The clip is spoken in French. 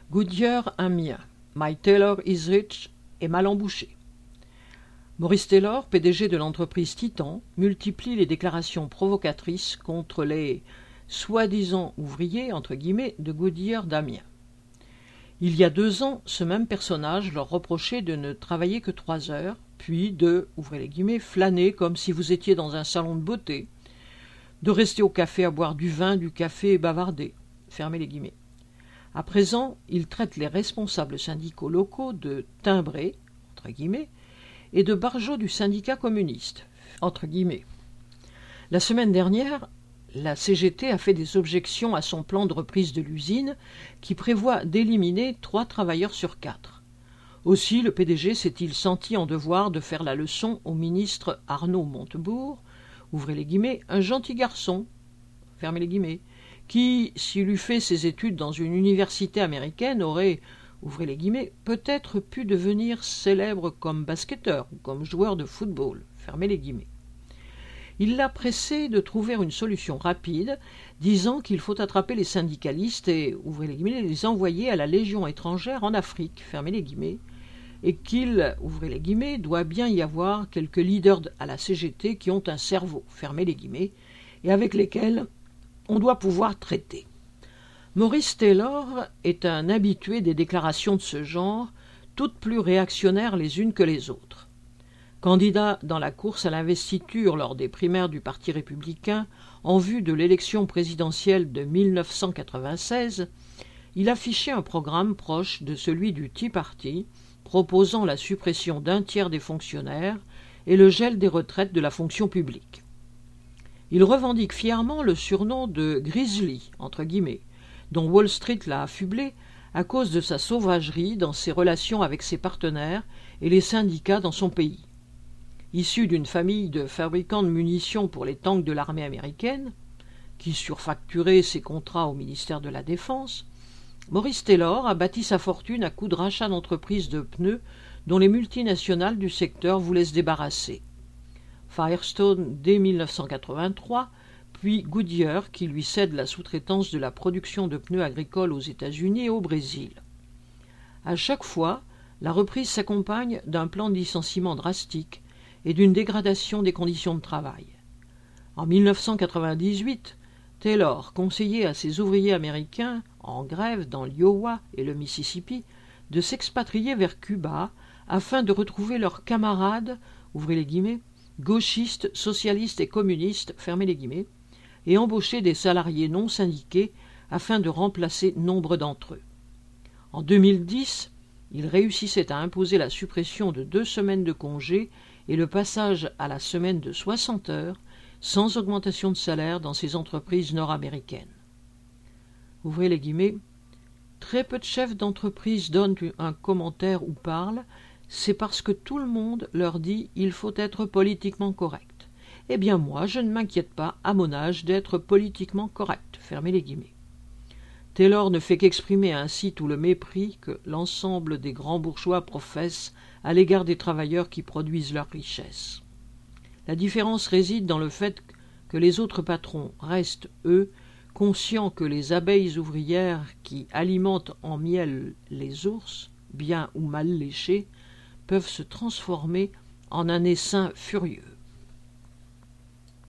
Goodyear un mien. My Taylor is rich et mal embouché. Maurice Taylor, PDG de l'entreprise Titan, multiplie les déclarations provocatrices contre les « soi-disant ouvriers » entre guillemets, de Goodyear d'Amiens. Il y a 2 ans, ce même personnage leur reprochait de ne travailler que 3 heures, puis de, ouvrez les guillemets, flâner comme si vous étiez dans un salon de beauté, de rester au café à boire du vin, du café et bavarder, fermez les guillemets. À présent, il traite les responsables syndicaux locaux de timbrés, entre guillemets, et de barjots du syndicat communiste, entre guillemets. La semaine dernière, la CGT a fait des objections à son plan de reprise de l'usine qui prévoit d'éliminer 3 travailleurs sur 4. Aussi, le PDG s'est-il senti en devoir de faire la leçon au ministre Arnaud Montebourg, ouvrez les guillemets, un gentil garçon, fermez les guillemets, qui, s'il eût fait ses études dans une université américaine, aurait, ouvrez les guillemets, peut-être pu devenir célèbre comme basketteur ou comme joueur de football, fermez les guillemets. Il l'a pressé de trouver une solution rapide, disant qu'il faut attraper les syndicalistes et, ouvrez les guillemets, les envoyer à la Légion étrangère en Afrique, fermez les guillemets, et qu'il, ouvrez les guillemets, doit bien y avoir quelques leaders à la CGT qui ont un cerveau, fermez les guillemets, et avec lesquels on doit pouvoir traiter. Maurice Taylor est un habitué des déclarations de ce genre, toutes plus réactionnaires les unes que les autres. Candidat dans la course à l'investiture lors des primaires du Parti républicain en vue de l'élection présidentielle de 1996, il affichait un programme proche de celui du Tea Party, proposant la suppression d'1 tiers des fonctionnaires et le gel des retraites de la fonction publique. Il revendique fièrement le surnom de « Grizzly », entre guillemets, dont Wall Street l'a affublé à cause de sa sauvagerie dans ses relations avec ses partenaires et les syndicats dans son pays. Issu d'une famille de fabricants de munitions pour les tanks de l'armée américaine, qui surfacturait ses contrats au ministère de la Défense, Maurice Taylor a bâti sa fortune à coups de rachat d'entreprises de pneus dont les multinationales du secteur voulaient se débarrasser. Firestone dès 1983, puis Goodyear qui lui cède la sous-traitance de la production de pneus agricoles aux États-Unis et au Brésil. À chaque fois, la reprise s'accompagne d'un plan de licenciement drastique et d'une dégradation des conditions de travail. En 1998, Taylor conseillait à ses ouvriers américains, en grève dans l'Iowa et le Mississippi, de s'expatrier vers Cuba afin de retrouver leurs camarades, ouvrez les guillemets, gauchistes, socialistes et communistes, fermez les guillemets, et embaucher des salariés non syndiqués afin de remplacer nombre d'entre eux. En 2010, il réussissait à imposer la suppression de 2 semaines de congé et le passage à la semaine de 60 heures, sans augmentation de salaire dans ces entreprises nord-américaines. Ouvrez les guillemets, très peu de chefs d'entreprise donnent un commentaire ou parlent, c'est parce que tout le monde leur dit il faut être politiquement correct. Eh bien moi, je ne m'inquiète pas, à mon âge, d'être politiquement correct, fermez les guillemets. Taylor ne fait qu'exprimer ainsi tout le mépris que l'ensemble des grands bourgeois professent à l'égard des travailleurs qui produisent leur richesse. La différence réside dans le fait que les autres patrons restent, eux, conscients que les abeilles ouvrières qui alimentent en miel les ours, bien ou mal léchés, peuvent se transformer en un essaim furieux.